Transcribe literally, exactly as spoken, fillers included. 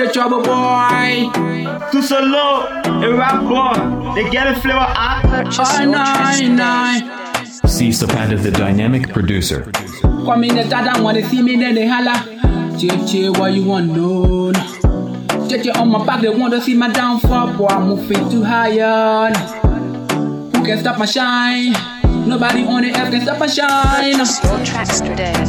straight trouble boy. Tout solo, et rap boy. They get a flavor up. Purchase your tracks today. C Sapanda, the dynamic producer. Come in the dada wanna see me, then they holla. Che che, what you want know? Che che on my back, they want to see my downfall. Boy, I'm moving too higher. Who can stop my shine? Nobody on the earth can stop my shine. Purchase your tracks today.